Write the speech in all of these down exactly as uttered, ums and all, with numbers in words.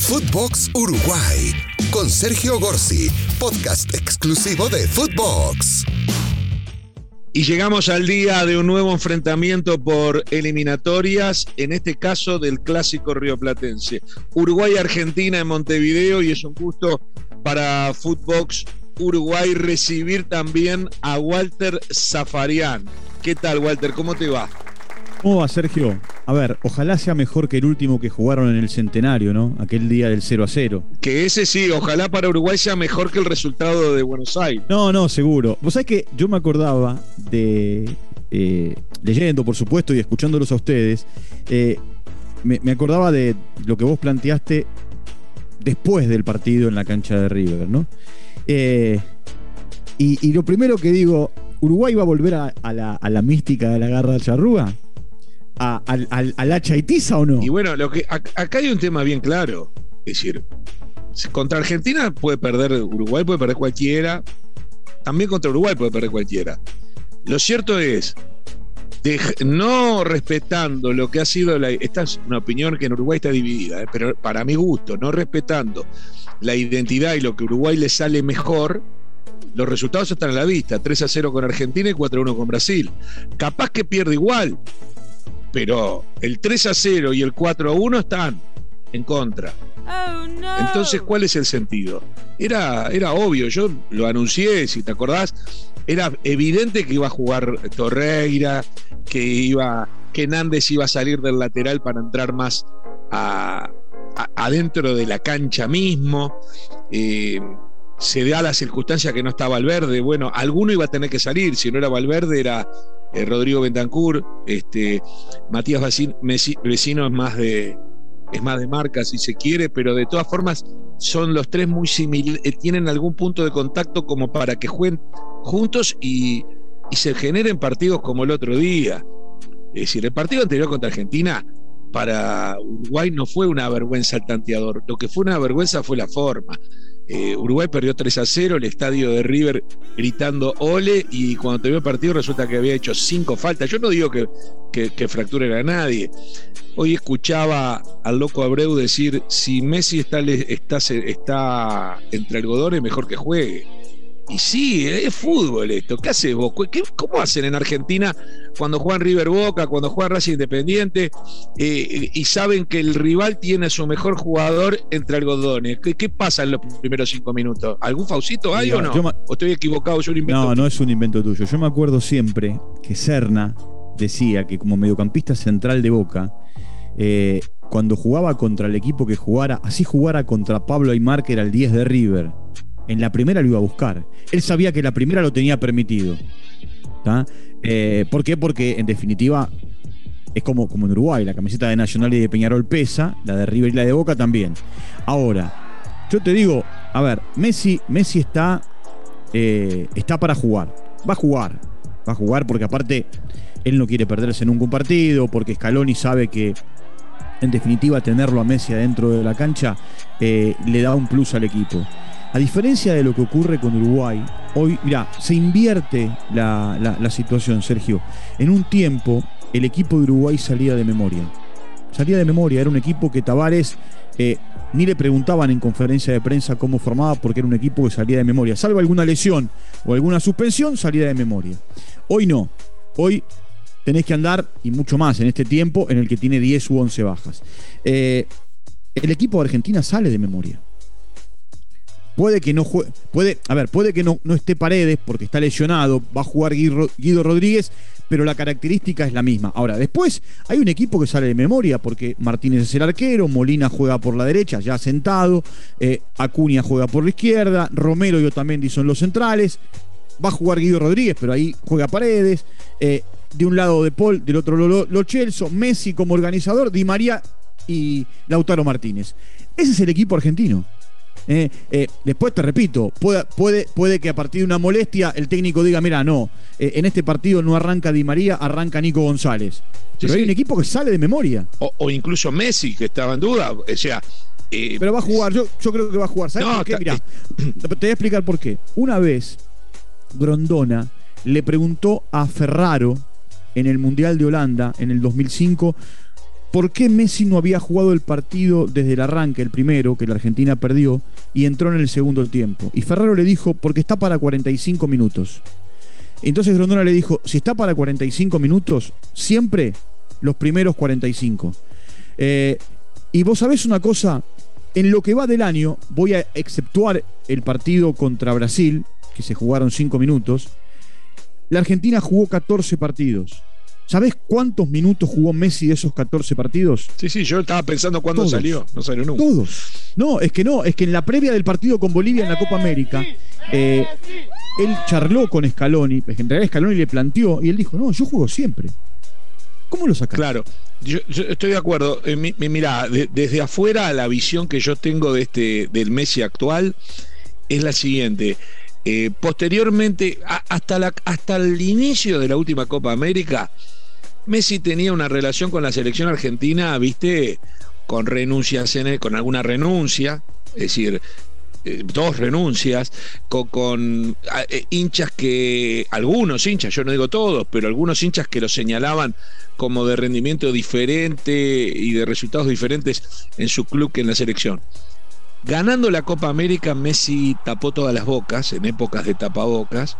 Footbox Uruguay con Sergio Gorsi, podcast exclusivo de Footbox. Y llegamos al día de un nuevo enfrentamiento por eliminatorias, en este caso del clásico rioplatense. Uruguay-Argentina en Montevideo, y es un gusto para Footbox Uruguay recibir también a Walter Zafarian. ¿Qué tal, Walter? ¿Cómo te va? ¿Cómo va, Sergio? A ver, ojalá sea mejor que el último que jugaron en el Centenario, ¿no? Aquel día del cero a cero. Que ese sí, ojalá para Uruguay sea mejor que el resultado de Buenos Aires. No, no, seguro. Vos sabés que yo me acordaba de, eh, leyendo, por supuesto, y escuchándolos a ustedes, eh, me, me acordaba de lo que vos planteaste después del partido en la cancha de River, ¿no? Eh, y, y lo primero que digo, ¿Uruguay va a volver a, a, la, a la mística de la garra de charrúa? ¿A, a, a, a la chaitiza o no? Y bueno, lo que acá hay un tema bien claro. Es decir, contra Argentina puede perder Uruguay, puede perder cualquiera. También contra Uruguay puede perder cualquiera. Lo cierto es, de, no respetando lo que ha sido la... Esta es una opinión que en Uruguay está dividida, ¿eh? Pero para mi gusto, no respetando la identidad y lo que a Uruguay le sale mejor, los resultados están a la vista. tres a cero con Argentina y cuatro a uno con Brasil. Capaz que pierde igual, pero el tres a cero y el cuatro a uno están en contra. Oh, no. Entonces, ¿cuál es el sentido? Era, era obvio, yo lo anuncié, si te acordás, era evidente que iba a jugar Torreira, que iba, que Nández iba a salir del lateral para entrar más a, a, adentro de la cancha mismo. Eh, se da la circunstancia que no está Valverde. Bueno, alguno iba a tener que salir, si no era Valverde era eh, Rodrigo Bentancur, este, Matías Vecino, Vecino es más de es más de marca si se quiere, pero de todas formas son los tres muy similares, eh, tienen algún punto de contacto como para que jueguen juntos y, y se generen partidos como el otro día. Es decir, el partido anterior contra Argentina para Uruguay no fue una vergüenza al tanteador, lo que fue una vergüenza fue la forma. Eh, Uruguay perdió tres a cero, el estadio de River gritando ole, y cuando terminó el partido resulta que había hecho cinco faltas. Yo no digo que, que, que fracture a nadie. Hoy escuchaba al loco Abreu decir, si Messi está, está, está entre algodones, mejor que juegue. Y sí, es fútbol esto. ¿Qué haces vos? ¿Qué, ¿Cómo hacen en Argentina cuando juegan River Boca, cuando juegan Racing Independiente eh, y saben que el rival tiene a su mejor jugador entre algodones? ¿Qué, qué pasa en los primeros cinco minutos? ¿Algún faucito hay Mira, o no? Yo, ¿O estoy equivocado? Yo un invento no, tuyo. No es un invento tuyo. Yo me acuerdo siempre que Serna decía que como mediocampista central de Boca, eh, cuando jugaba contra el equipo que jugara, así jugara contra Pablo Aimar, que era el diez de River, en la primera lo iba a buscar. Él sabía que la primera lo tenía permitido. Eh, ¿Por qué? Porque en definitiva es como, como en Uruguay, la camiseta de Nacional y de Peñarol pesa, la de River y la de Boca también. Ahora, yo te digo, a ver, Messi, Messi está, eh, está para jugar. Va a jugar. Va a jugar porque aparte él no quiere perderse nunca un partido, porque Scaloni sabe que en definitiva tenerlo a Messi adentro de la cancha eh, le da un plus al equipo. A diferencia de lo que ocurre con Uruguay, hoy, mirá, se invierte la, la, la situación, Sergio. En un tiempo, el equipo de Uruguay salía de memoria. Salía de memoria, era un equipo que Tavares eh, ni le preguntaban en conferencia de prensa cómo formaba, porque era un equipo que salía de memoria. Salvo alguna lesión o alguna suspensión, salía de memoria. Hoy no. Hoy tenés que andar, y mucho más en este tiempo, en el que tiene diez u once bajas. Eh, el equipo de Argentina sale de memoria. Puede que no juegue, puede, a ver, puede que no, no esté Paredes porque está lesionado, va a jugar Guido, Guido Rodríguez, pero la característica es la misma. Ahora, después hay un equipo que sale de memoria porque Martínez es el arquero, Molina juega por la derecha, ya sentado, eh, Acuña juega por la izquierda, Romero y Otamendi son los centrales, va a jugar Guido Rodríguez, pero ahí juega Paredes, eh, de un lado De Paul, del otro Lo, Lo Celso, Messi como organizador, Di María y Lautaro Martínez. Ese es el equipo argentino. Eh, eh, después te repito, puede, puede, puede que a partir de una molestia el técnico diga, mira, no, eh, en este partido no arranca Di María, arranca Nico González. Pero sí, hay sí. un equipo que sale de memoria. O, o incluso Messi, que estaba en duda. O sea, eh, pero va a jugar, yo, yo creo que va a jugar. ¿Sabes no, por qué? Mirá, te voy a explicar por qué. Una vez Grondona le preguntó a Ferraro en el Mundial de Holanda en el dos mil cinco por qué Messi no había jugado el partido desde el arranque, el primero, que la Argentina perdió, y entró en el segundo tiempo. Y Ferraro le dijo, porque está para cuarenta y cinco minutos. Entonces Grondona le dijo, si está para cuarenta y cinco minutos, siempre los primeros cuarenta y cinco. Eh, y vos sabés una cosa, en lo que va del año, voy a exceptuar el partido contra Brasil, que se jugaron cinco minutos, la Argentina jugó catorce partidos. ¿Sabés cuántos minutos jugó Messi de esos catorce partidos? Sí, sí, yo estaba pensando cuándo Todos. salió. No salió nunca. Todos. No, es que no, es que en la previa del partido con Bolivia en la Copa América, eh, él charló con Scaloni, en realidad Scaloni le planteó y él dijo, no, yo juego siempre. ¿Cómo lo sacás? Claro, yo, yo estoy de acuerdo. Eh, mi, mi, mirá, de, desde afuera la visión que yo tengo de este, del Messi actual es la siguiente. Eh, posteriormente, a, hasta, la, hasta el inicio de la última Copa América, Messi tenía una relación con la selección argentina, viste, con renuncias, en el, con alguna renuncia, es decir, eh, dos renuncias, con, con eh, hinchas que, algunos hinchas, yo no digo todos, pero algunos hinchas que lo señalaban como de rendimiento diferente y de resultados diferentes en su club que en la selección. Ganando la Copa América, Messi tapó todas las bocas, en épocas de tapabocas,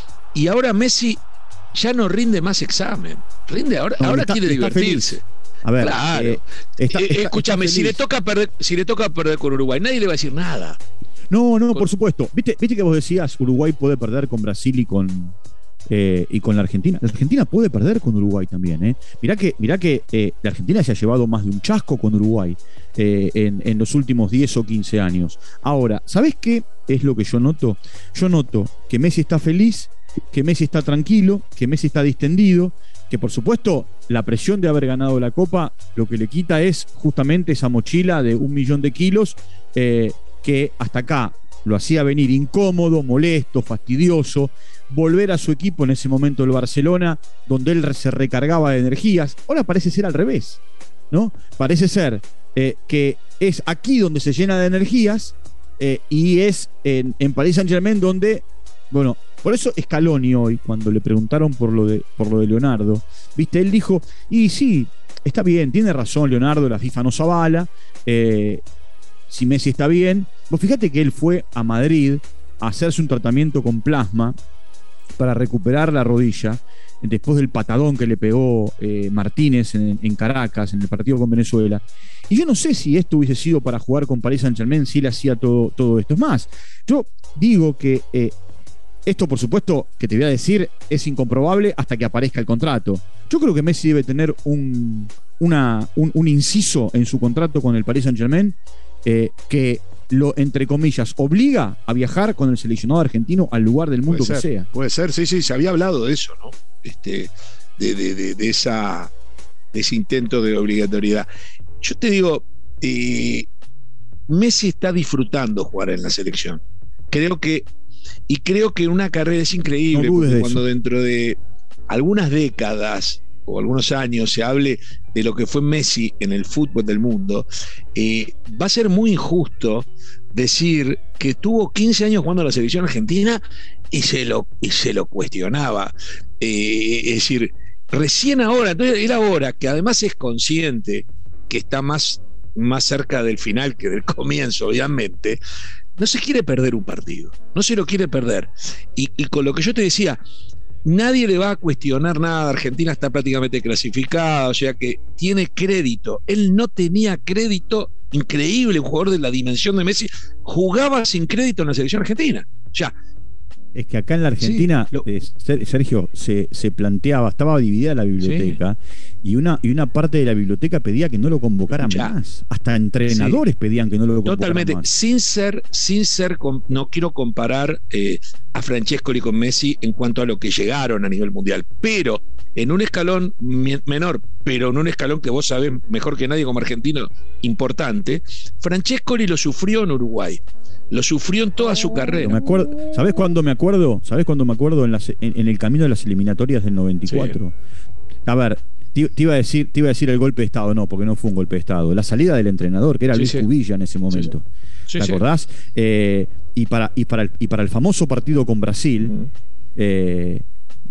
y ahora Messi ya no rinde más examen. Rinde ahora, no, ahora está, quiere está divertirse. Feliz. A ver, claro. Eh, está, eh, está, escúchame, está si le toca perder, si le toca perder con Uruguay, nadie le va a decir nada. No, no, con... por supuesto. ¿Viste, viste que vos decías Uruguay puede perder con Brasil y con eh, y con la Argentina. La Argentina puede perder con Uruguay también, ¿eh? Mirá que, mirá que eh, la Argentina se ha llevado más de un chasco con Uruguay eh, en, en los últimos diez o quince años. Ahora, ¿sabés qué es lo que yo noto? Yo noto que Messi está feliz, que Messi está tranquilo, que Messi está distendido, que por supuesto la presión de haber ganado la Copa lo que le quita es justamente esa mochila de un millón de kilos eh, que hasta acá lo hacía venir incómodo, molesto, fastidioso, volver a su equipo en ese momento el Barcelona, donde él se recargaba de energías. Ahora parece ser al revés, ¿no? Parece ser eh, que es aquí donde se llena de energías eh, y es en, en Paris Saint-Germain donde, bueno, por eso Scaloni hoy, cuando le preguntaron por lo de, por lo de Leonardo, viste, él dijo, y sí, está bien, tiene razón Leonardo, la FIFA nos avala, eh, si Messi está bien. Vos fíjate que él fue a Madrid a hacerse un tratamiento con plasma para recuperar la rodilla después del patadón que le pegó eh, Martínez en, en Caracas, en el partido con Venezuela. Y yo no sé si esto hubiese sido para jugar con Paris Saint-Germain, si él hacía todo, todo esto. Es más, yo digo que eh, esto, por supuesto, que te voy a decir, es incomprobable hasta que aparezca el contrato. Yo creo que Messi debe tener un, una, un, un inciso en su contrato con el Paris Saint-Germain eh, que lo, entre comillas, obliga a viajar con el seleccionado argentino al lugar del mundo puede que ser, sea. Puede ser, sí, sí, se había hablado de eso, ¿no? Este, de, de, de, de, esa, de ese intento de obligatoriedad. Yo te digo, eh, Messi está disfrutando jugar en la selección. Creo que, y creo que una carrera es increíble, No porque de cuando eso. dentro de algunas décadas o algunos años se hable de lo que fue Messi en el fútbol del mundo, eh, va a ser muy injusto decir que tuvo quince años jugando en la selección argentina y se lo, y se lo cuestionaba. Eh, es decir, recién ahora, entonces era ahora que además es consciente que está más, más cerca del final que del comienzo, obviamente, no se quiere perder un partido, no se lo quiere perder. Y, y con lo que yo te decía, nadie le va a cuestionar nada. Argentina está prácticamente clasificada, o sea que tiene crédito. Él no tenía crédito, increíble, un jugador de la dimensión de Messi, jugaba sin crédito en la selección argentina. O sea, Es que acá en la Argentina, sí, lo... eh, Sergio, se, se planteaba, estaba dividida la biblioteca, sí. y, una, y una parte de la biblioteca pedía que no lo convocaran ya. más. Hasta entrenadores sí. pedían que no lo convocaran Totalmente. más. Sin ser, sin ser, no quiero comparar eh, a Francescoli con Messi en cuanto a lo que llegaron a nivel mundial, pero en un escalón menor, pero en un escalón que vos sabés mejor que nadie como argentino, importante, Francescoli lo sufrió en Uruguay. Lo sufrió en toda su carrera. Me acuerdo, ¿sabés cuándo me acuerdo? ¿Sabés cuándo me acuerdo? En, las, en, en el camino de las eliminatorias del noventa y cuatro. Sí. A ver, te, te, iba a decir, te iba a decir el golpe de Estado, no, porque no fue un golpe de Estado. La salida del entrenador, que era sí, Luis sí. Cubilla en ese momento. Sí, sí. ¿Te sí, acordás? Sí. Eh, y, para, y, para el, y para el famoso partido con Brasil, uh-huh. eh,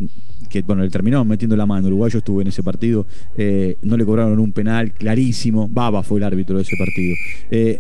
que bueno, le terminaron metiendo la mano. Uruguay, yo estuve en ese partido, eh, no le cobraron un penal clarísimo. Baba fue el árbitro de ese partido. Eh,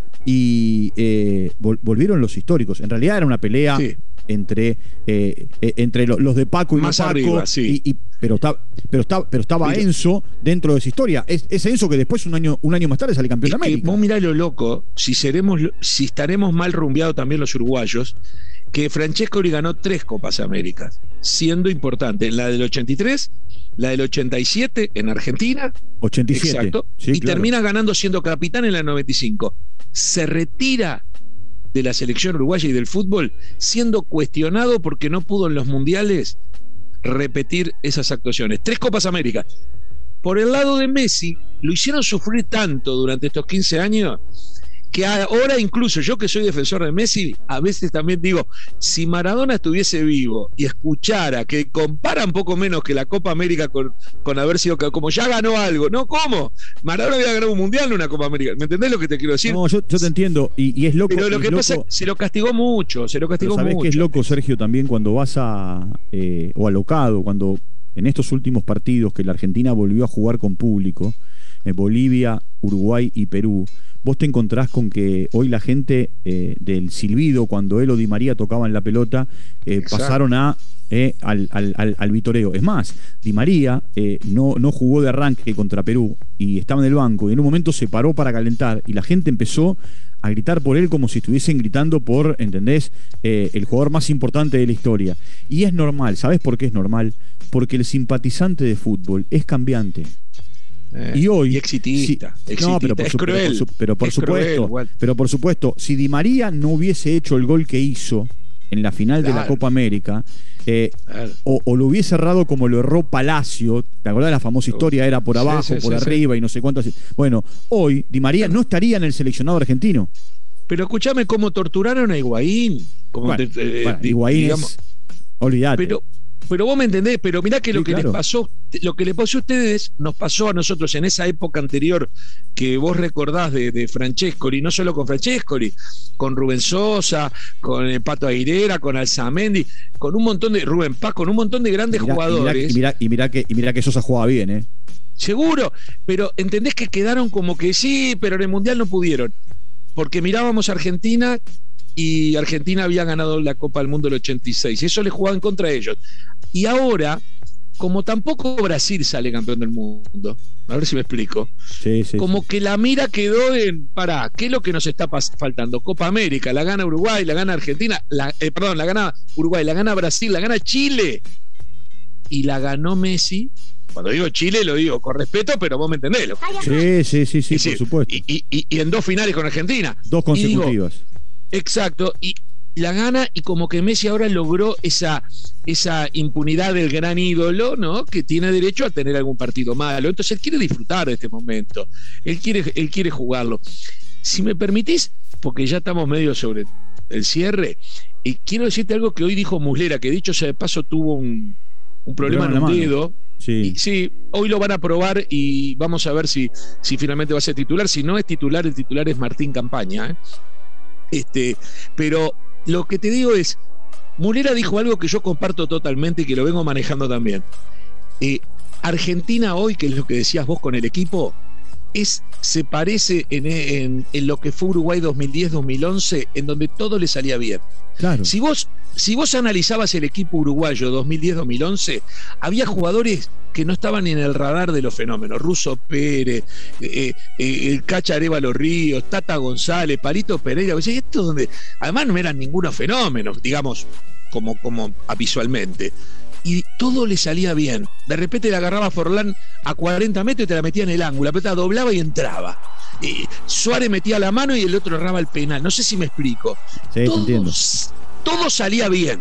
y eh, vol- volvieron los históricos. En realidad era una pelea sí. entre, eh, eh, entre lo, los de Paco y más no Paco. Arriba, sí. y, y, pero, está, pero, está, pero estaba Mira. Enzo dentro de esa historia. Es, es Enzo que después, un año, un año más tarde, sale campeón de América. Vos mirá lo loco, si, seremos, si estaremos mal rumbeados también los uruguayos, que Francescoli ganó tres Copas Américas, siendo importante. La del ochenta y tres, la del ochenta y siete en Argentina. ochenta y siete. Exacto. Sí, y claro. termina ganando siendo capitán en la noventa y cinco. Se retira de la selección uruguaya y del fútbol siendo cuestionado porque no pudo en los mundiales repetir esas actuaciones. Tres Copas Américas. Por el lado de Messi, lo hicieron sufrir tanto durante estos quince años que ahora incluso yo que soy defensor de Messi, a veces también digo, si Maradona estuviese vivo y escuchara que compara un poco menos que la Copa América con, con haber sido, como ya ganó algo, ¿no? ¿Cómo? Maradona había ganado un mundial, no una Copa América. ¿Me entendés lo que te quiero decir? No, yo, yo te entiendo, y, y es loco. Pero lo que loco, pasa es que se lo castigó mucho, se lo castigó ¿sabés mucho. qué es loco, Sergio, también cuando vas a, eh, o alocado, cuando en estos últimos partidos que la Argentina volvió a jugar con público, eh, Bolivia, Uruguay y Perú, vos te encontrás con que hoy la gente eh, del silbido, cuando él o Di María tocaban la pelota, eh, pasaron a, eh, al, al, al, al vitoreo. Es más, Di María eh, no, no jugó de arranque contra Perú y estaba en el banco y en un momento se paró para calentar y la gente empezó a gritar por él como si estuviesen gritando por, ¿entendés? Eh, el jugador más importante de la historia. Y es normal, ¿sabés por qué es normal? Porque el simpatizante de fútbol es cambiante. Eh, y hoy y exitista, si, exitista. No, pero por, es su, cruel, pero por, su, pero por es supuesto cruel, pero por supuesto si Di María no hubiese hecho el gol que hizo en la final claro. de la Copa América eh, claro. o, o lo hubiese errado como lo erró Palacio, ¿te acordás de la famosa historia? Era por abajo, sí, sí, por sí, arriba sí. y no sé cuánto. Bueno, hoy Di María no estaría en el seleccionado argentino. Pero escúchame cómo torturaron a Higuaín. Como bueno, te, eh, bueno, Higuaín digamos, es, olvidate. Pero, pero vos me entendés, pero mirá que lo sí, que claro. les pasó, lo que les pasó a ustedes, nos pasó a nosotros en esa época anterior que vos recordás de, de Francescoli, no solo con Francescoli, con Rubén Sosa, con el Pato Aguilera, con Alzamendi, con un montón de Rubén Paz, con un montón de grandes y mirá, jugadores. Y mirá, y, mirá que, y mirá que Sosa jugaba bien, ¿eh? Seguro, pero entendés que quedaron como que sí, pero en el Mundial no pudieron. Porque mirábamos a Argentina y Argentina había ganado la Copa del Mundo del ochenta y seis y eso le jugaban contra ellos. Y ahora, como tampoco Brasil sale campeón del mundo, a ver si me explico, sí, sí, como sí. que la mira quedó en, pará, ¿qué es lo que nos está faltando? Copa América, la gana Uruguay, la gana Argentina, la, eh, perdón, la gana Uruguay, la gana Brasil, la gana Chile y la ganó Messi. Cuando digo Chile lo digo con respeto, pero vos me entendés. Lo sí, sí, sí, sí, sí, por supuesto. Y, y, y en dos finales con Argentina. Dos consecutivas. Digo, exacto. Y la gana y como que Messi ahora logró esa, esa impunidad del gran ídolo, ¿no? Que tiene derecho a tener algún partido malo. Entonces él quiere disfrutar de este momento. Él quiere, él quiere jugarlo. Si me permitís, porque ya estamos medio sobre el cierre, y quiero decirte algo que hoy dijo Muslera, que dicho sea de paso tuvo un, un problema en un dedo. Sí. Y, sí, hoy lo van a probar y vamos a ver si, si finalmente va a ser titular. Si no es titular, el titular es Martín Campaña. ¿eh? Este, pero lo que te digo es, Muslera dijo algo que yo comparto totalmente y que lo vengo manejando también. Eh, Argentina hoy, que es lo que decías vos con el equipo, es, se parece en, en, en lo que fue Uruguay dos mil diez dos mil once, en donde todo le salía bien. Claro. Si vos, si vos analizabas el equipo uruguayo dos mil diez dos mil once, había jugadores que no estaban ni en el radar de los fenómenos. Russo Pérez, eh, eh, el Cacha Arévalo Ríos, Tata González, Palito Pereira. Esto donde, además no eran ningunos fenómenos, digamos, como, como visualmente. Y todo le salía bien. De repente le agarraba a Forlán a cuarenta metros y te la metía en el ángulo. La pelota doblaba y entraba. Y Suárez metía la mano y el otro erraba el penal. No sé si me explico. Sí, todo, te entiendo. Todo salía bien.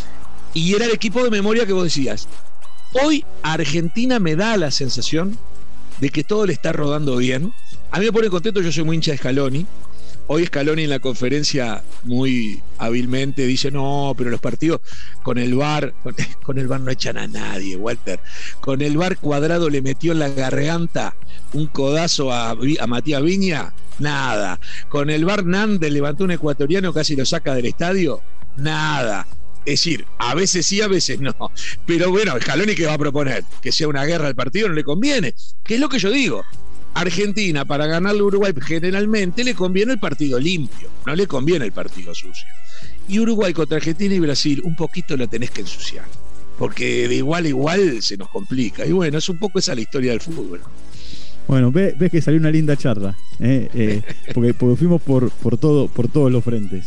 Y era el equipo de memoria que vos decías. Hoy Argentina me da la sensación de que todo le está rodando bien. A mí me pone contento, yo soy muy hincha de Scaloni. Hoy Scaloni en la conferencia muy hábilmente dice, no, pero los partidos con el V A R, con, con el V A R no echan a nadie, Walter. Con el V A R Cuadrado le metió en la garganta un codazo a, a Matías Viña, nada. Con el V A R Nández levantó un ecuatoriano, casi lo saca del estadio, nada. Es decir, a veces sí, a veces no. Pero bueno, Scaloni, ¿qué va a proponer? Que sea una guerra al partido, no le conviene. ¿Qué es lo que yo digo? Argentina, para ganarle a Uruguay, generalmente le conviene el partido limpio, no le conviene el partido sucio. Y Uruguay contra Argentina y Brasil, un poquito lo tenés que ensuciar, porque de igual a igual se nos complica. Y bueno, es un poco esa la historia del fútbol. Bueno, ves, ves que salió una linda charla, ¿eh? Eh, porque, porque fuimos por, por, todo, por todos los frentes.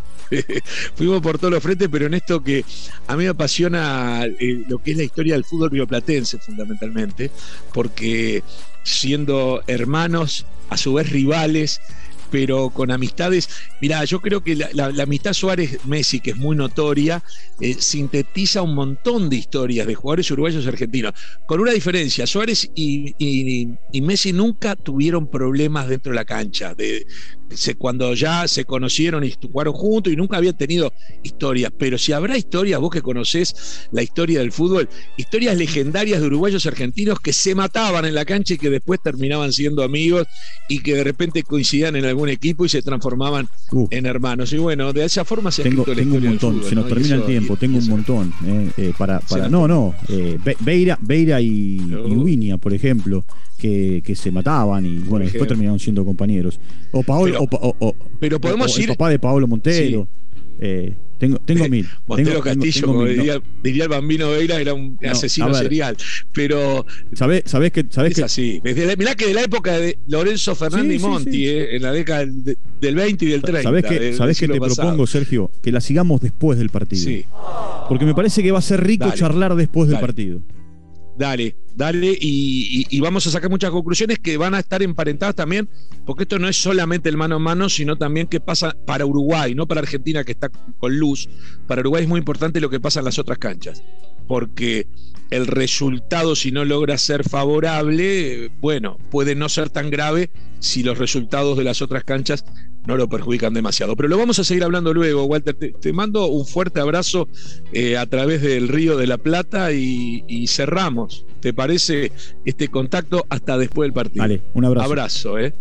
Fuimos por todos los frentes, pero en esto que a mí me apasiona eh, lo que es la historia del fútbol rioplatense, fundamentalmente, porque siendo hermanos, a su vez rivales, pero con amistades. Mirá, yo creo que la, la, la amistad Suárez-Messi, que es muy notoria, eh, sintetiza un montón de historias de jugadores uruguayos y argentinos, con una diferencia: Suárez y, y, y Messi nunca tuvieron problemas dentro de la cancha, de, se, cuando ya se conocieron y jugaron juntos, y nunca habían tenido historias. Pero si habrá historias, vos que conocés la historia del fútbol, historias legendarias de uruguayos y argentinos que se mataban en la cancha y que después terminaban siendo amigos y que de repente coincidían en algún equipo y se transformaban uh, en hermanos. Y bueno, de esa forma se ha tengo, escrito la tengo historia un montón, del fútbol, se nos ¿no? termina eso, el tiempo, y, tengo y un eso. montón eh, eh, para, para no, no, eh, Beira, Beira y, no. y Ubiña, por ejemplo, que, que se mataban y bueno, después terminaron siendo compañeros. O Paolo, pero, o, o, o, pero podemos o ir, el papá de Paolo Montero. Sí. Eh, tengo, tengo mil. Montero tengo, Castillo, tengo, tengo como mil, diría, no. diría el Bambino Veira, era un No, asesino serial. Pero ¿sabés, sabés que, sabés es que... así. Desde, mirá que de la época de Lorenzo Fernández sí, y Monti, sí, sí. Eh, en la década del, del veinte y del treinta. ¿Sabés que, del, ¿sabés del que te pasado. propongo, Sergio? Que la sigamos después del partido. Sí. Porque me parece que va a ser rico dale, charlar después dale. del partido. Dale, dale, y, y, y vamos a sacar muchas conclusiones que van a estar emparentadas también, porque esto no es solamente el mano a mano, sino también qué pasa para Uruguay, no para Argentina, que está con luz. Para Uruguay es muy importante lo que pasa en las otras canchas, porque el resultado, si no logra ser favorable, bueno, puede no ser tan grave si los resultados de las otras canchas no lo perjudican demasiado. Pero lo vamos a seguir hablando luego, Walter. Te, te mando un fuerte abrazo eh, a través del Río de la Plata y, y cerramos, ¿te parece? Este contacto hasta después del partido. Vale, un abrazo. Abrazo, ¿eh?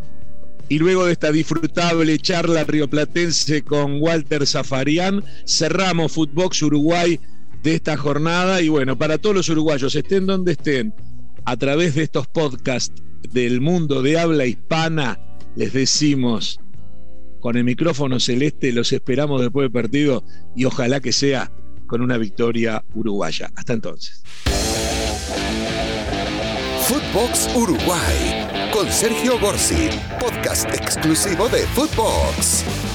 Y luego de esta disfrutable charla rioplatense con Walter Zafarian, cerramos Footbox Uruguay de esta jornada. Y bueno, para todos los uruguayos, estén donde estén, a través de estos podcasts del mundo de habla hispana, les decimos: con el micrófono celeste los esperamos después del partido y ojalá que sea con una victoria uruguaya. Hasta entonces. Footbox Uruguay con Sergio Gorsi, podcast exclusivo de Footbox.